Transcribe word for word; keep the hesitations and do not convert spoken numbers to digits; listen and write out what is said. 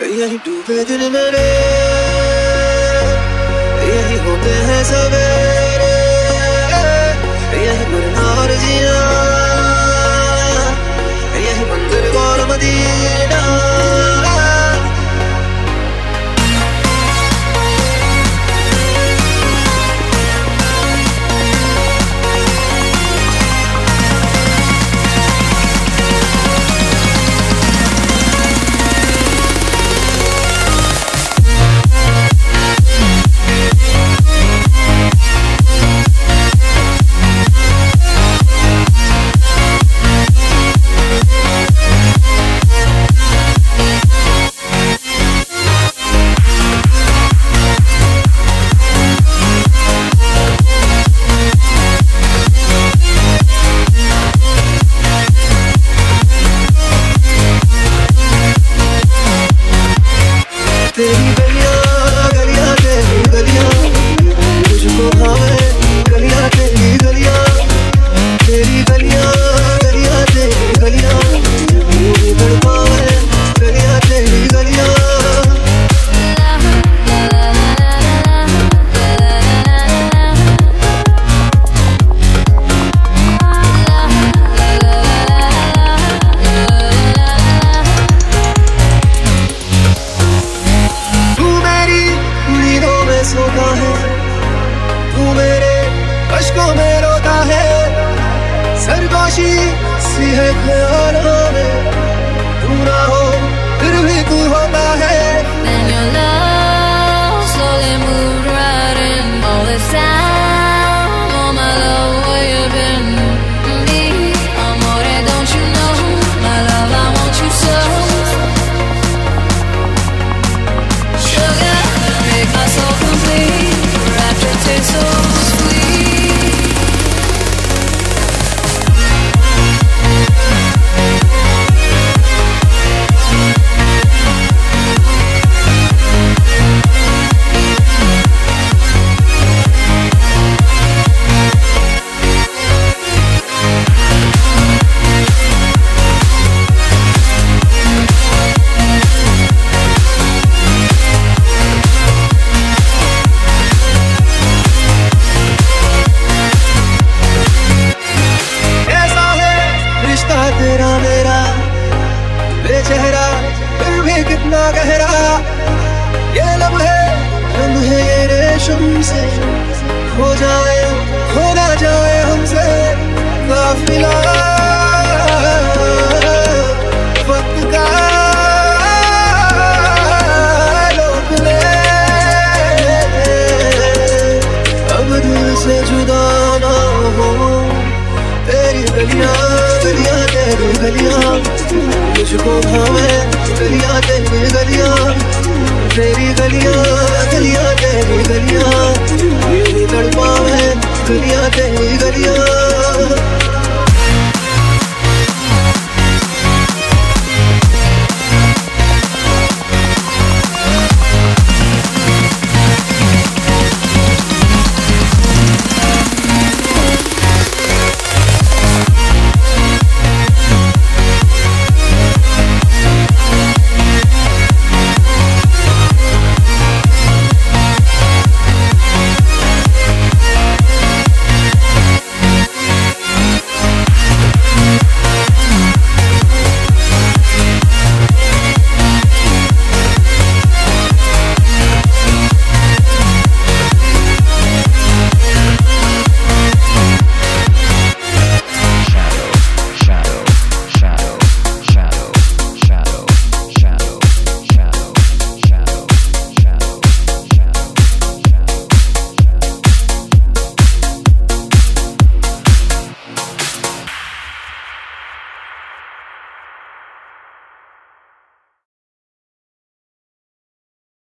यही डूबे दिन मेरे, यही होते हैं सवेरे, यही मरना और जीना, यही मंदिर और मदीना। तेरी गलियां गलियां तेरी गलियां, मुझको भावे गलियां तेरी गलियां, तेरी गलियां गलियां तेरी गलियां, मुझे तड़पावे गलियां तेरी गलियां। सोता है तू मेरे अश्कों में रोता है, सरगोशी सी है ख्यालों में, तू ना हो फिर भी तू होता है। And your love slowly moved right in all this time. Oh my love, where you been? Me, amore, don't you know? My love, I want you so. Sugar, make my soul complete. Rapture tastes so sweet. तेरा मेरा बेचेहरा फिर भी कितना गहरा, ये लम्हे लम्हे ये रेशम से हो जाए हो ना जाए हमसे काफिला वक्त का रोक ले, अब दिल से जुदा ना हो। तेरी गलियां गलियां तेरी गलियां, मुझको भावे गलियां तेरी गलियां, तेरी गलियां गलियां तेरी गलियां, यही तड़पावे गलियां तेरी गलियां।